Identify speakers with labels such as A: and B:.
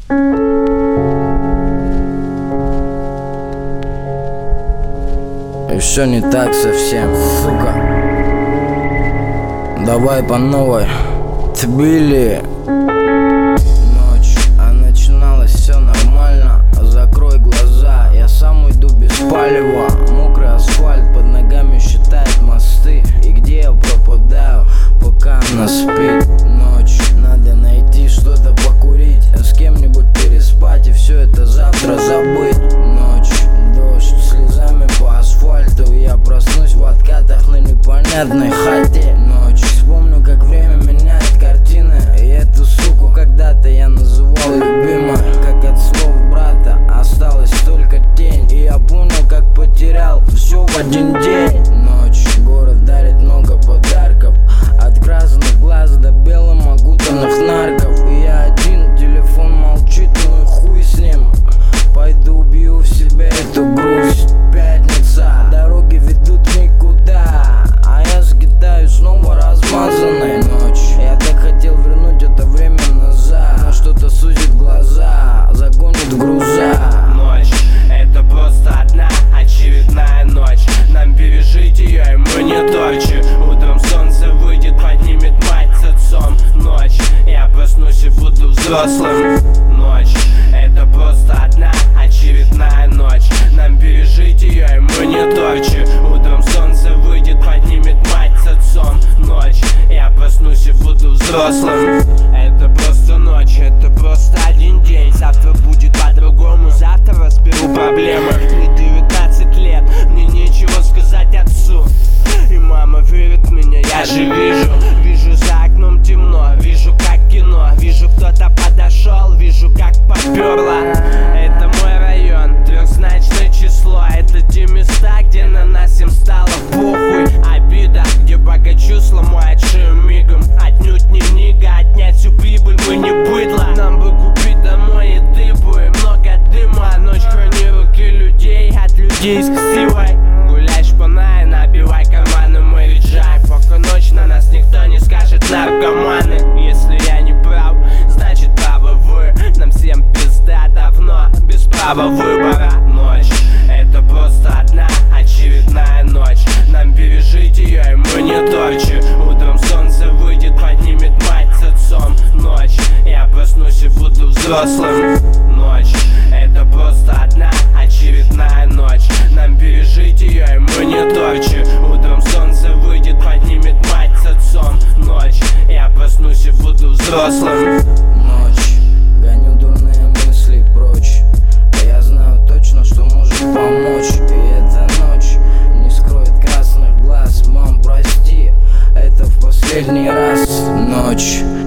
A: И все не так совсем, сука. Давай по новой. Тбили. Ночь, а начиналось все нормально. Закрой глаза, я сам уйду без палева. Мокрый асфальт под ногами считает мосты. И где я пропадаю, пока она спит. Ночь, надо найти что-то покурить, с кем-нибудь переспать и все это завтра забыть. Ночь, дождь слезами по асфальту. Я проснусь в откатах на непонятной хате. Ночь, вспомню, как время меняет картины. И эту суку когда-то я называл любимой. Как от слов брата осталась только тень. И я понял, как потерял все в один день. Ночь, город дарит много подарков. От красных глаз до белым окутанных нарков. И я один, телефон молчит, ну и хуй с ним. Пойду убью в себе эту грусть. Пятница, дороги ведут никуда, а я скитаюсь снова размазанной. Ночь, я так хотел вернуть это время назад, но что-то сузит глаза, загонит груза.
B: Ночь, это просто одна очередная ночь. Нам пережить ее и мы не торчи. Утром солнце выйдет, поднимет мать с отцом. Ночь, я проснусь и буду взрослым. Ночь, это просто одна очередная ночь. Нам пережить ее и мы не торчи. Утром солнце выйдет, поднимет мать с отцом. Ночь, я проснусь и буду взрослым. Это просто ночь, это просто один день. Завтра будет по-другому, завтра разберу проблемы. Мне 19 лет, мне нечего сказать отцу. И мама верит в меня, я же вижу за окном темно. Вижу как кино, вижу кто-то подошел, вижу как поперло. Это мой район, трехзначное число. Это те места, где на нас всем стало похуй. Обида, где богачу сломает шею мигом. Отнюдь не книга, отнять всю прибыль, мы не быдло. Нам бы купить домой еды, и много дыма. Ночь храни руки людей от людей с ксивой. Гуляй шпана и набивай карманы, мы реджай. Пока ночь на нас никто не скажет наркоманы. Если я не прав, значит правы вы. Нам всем пизда давно, без права выбора. Ночь, это просто одна очередная ночь. Нам пережить ее и мы не торчи. Утром солнце выйдет, поднимет мать с отцом. Ночь, я проснусь и буду взрослым. Ночь, это просто одна очередная ночь. Нам пережить ее и мы не торчи. Утром солнце выйдет, поднимет мать с отцом. Ночь, я проснусь и буду взрослым.
A: Ночь, гоню дурные мысли прочь. Я знаю точно, что может помочь. И эта ночь не скроет красных глаз. Мам, прости, это в последний раз. Ночь,